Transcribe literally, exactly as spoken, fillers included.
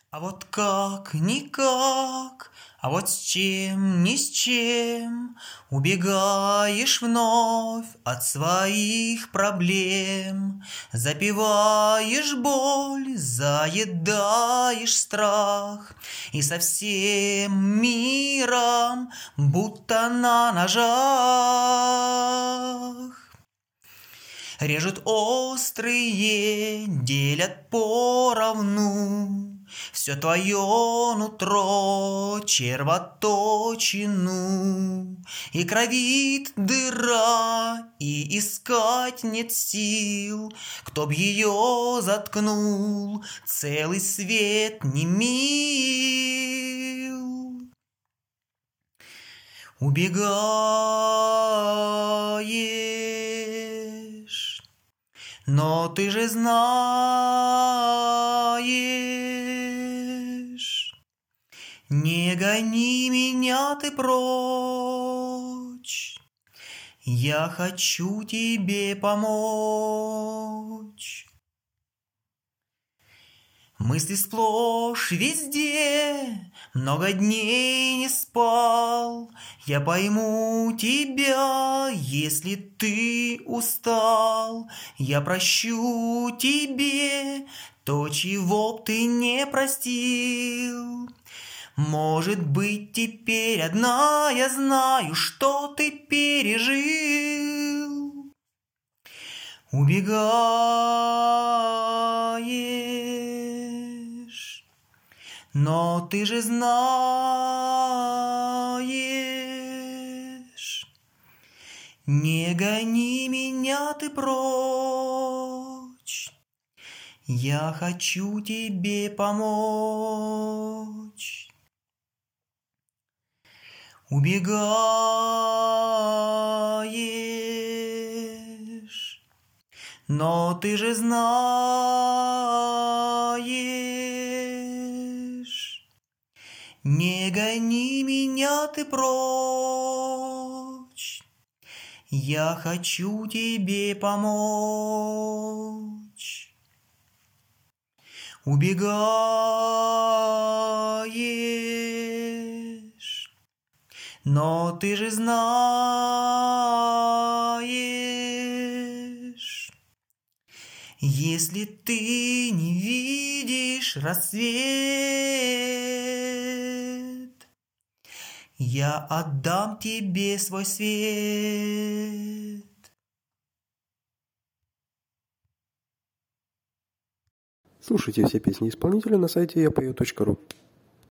А вот как, никак, а вот с чем, ни с чем убегаешь вновь от своих проблем, запиваешь боль, заедаешь страх, и со всем миром будто на ножах. Режут острые, делят поровну все твое нутро, червоточину, и кровит дыра, и искать нет сил, кто б ее заткнул, целый свет не мил. Убегаешь, но ты же знаешь, не гони меня ты прочь, я хочу тебе помочь. Мысли сплошь везде, много дней не спал. Я пойму тебя, если ты устал. Я прощу тебе то, чего б ты не простил. Может быть, теперь одна я знаю, что ты пережил. Убегаешь, но ты же знаешь, не гони меня ты прочь, я хочу тебе помочь. Убегаешь, но ты же знаешь, не гони меня ты прочь, я хочу тебе помочь. Убегаешь, но ты же знаешь, если ты не видишь рассвет, я отдам тебе свой свет. Слушайте все песни исполнителя на сайте я пою точка ру.